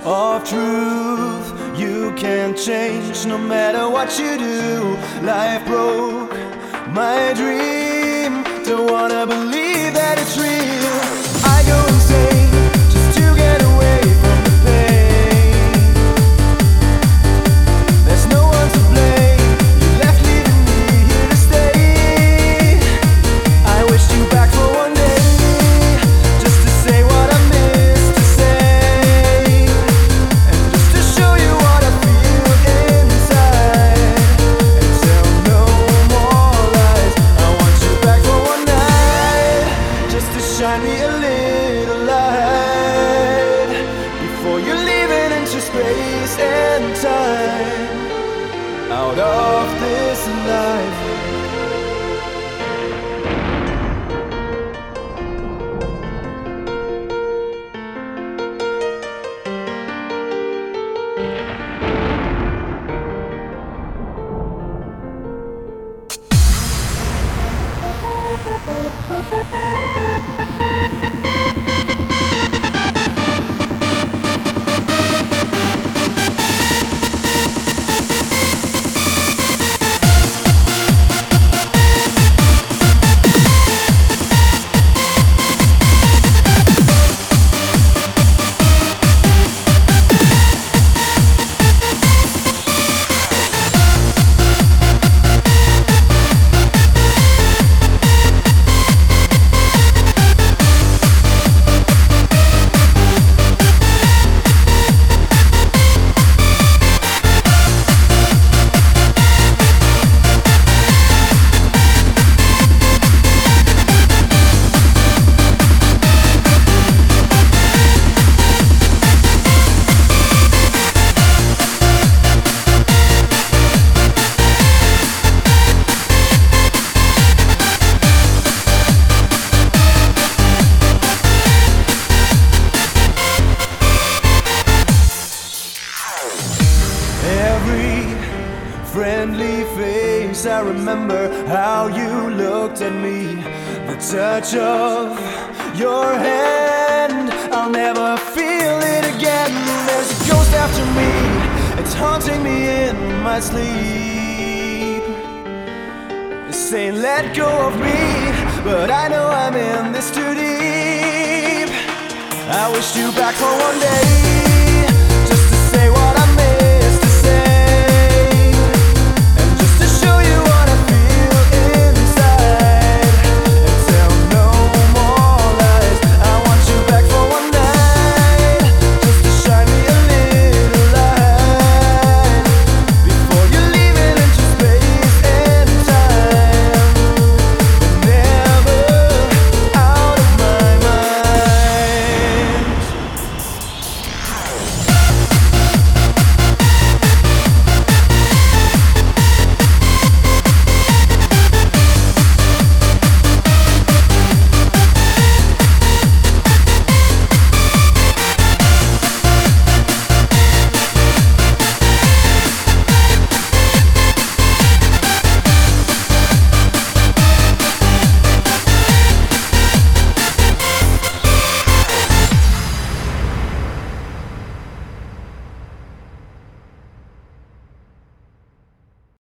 of truth. You can't change no matter what you do. Life broke my dream. Don't wanna believe that it's real. I go insane just to get away from the pain. There's no one to blame. You left leaving me here to stay. I wished you back for one day, just to say what I missed to say, and just to show you what I feel inside, and tell no more lies. I want you back for one night, just to shine me a little light before you're leaving into space and time, out of this life. Every friendly face, I remember how you looked at me. The touch of your hand, I'll never feel it again. There's a ghost after me, it's haunting me in my sleep. It's saying let go of me, but I know I'm in this too deep. I wished you back for one day,